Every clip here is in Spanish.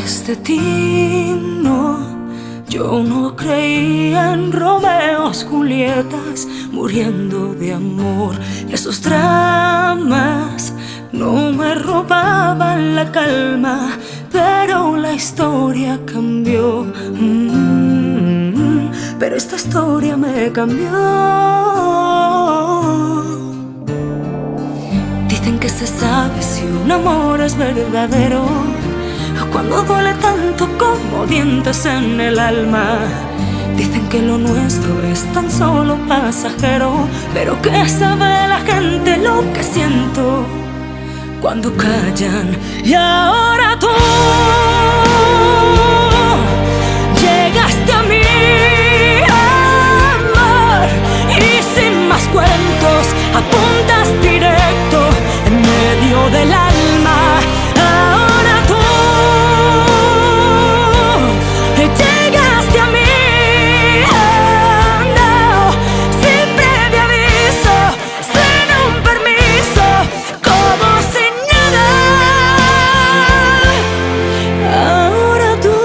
destino. Yo no creía en Romeos, Julietas, muriendo de amor. Esos dramas no me robaban la calma, pero la historia cambió. Pero esta historia me cambió. Dicen que se sabe si un amor es verdadero cuando duele tanto como dientes en el alma. Dicen que lo nuestro es tan solo pasajero, pero ¿qué sabe la gente lo que siento cuando callan? Y ahora tú llegaste a mí, amor, y sin más cuentos apuntas directo en medio del alma. Ahora tú llegaste a mí, no, sin previo aviso, sin un permiso, como sin nada. Ahora tú.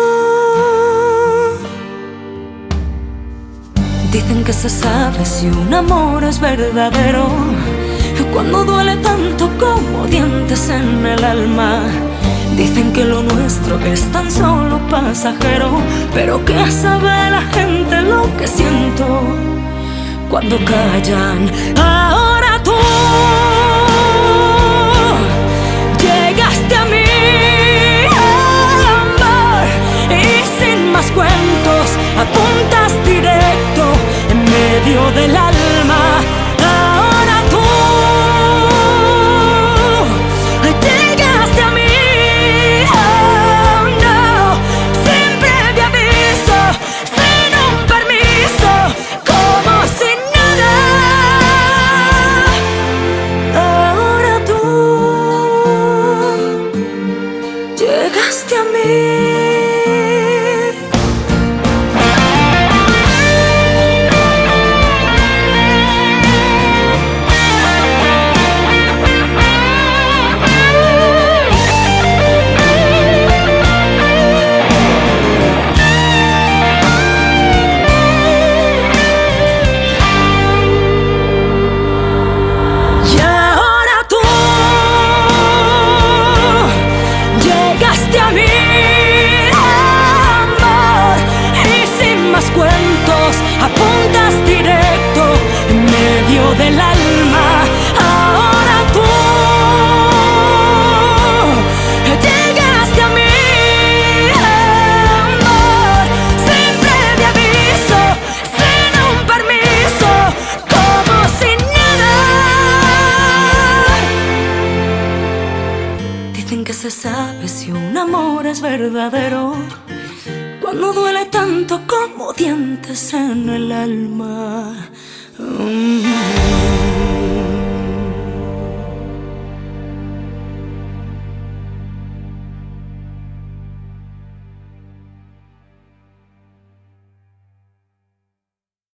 Dicen que se sabe si un amor es verdadero cuando duele tanto como dientes en el alma. Dicen que lo nuestro es tan solo pasajero, pero ¿qué sabe la gente lo que siento cuando callan? Ahora tú llegaste a mí, amor, y sin más cuentos apuntas directo en medio del alma. Ahora tú llegaste a mí, oh no, sin previo aviso, sin un permiso, como sin nada. Ahora tú llegaste a mí. Apuntas directo en medio del alma. Ahora tú llegaste a mí, amor, sin previo aviso, sin un permiso, como sin nada. Dicen que se sabe si un amor es verdadero cuando duele tanto como dientes en el alma.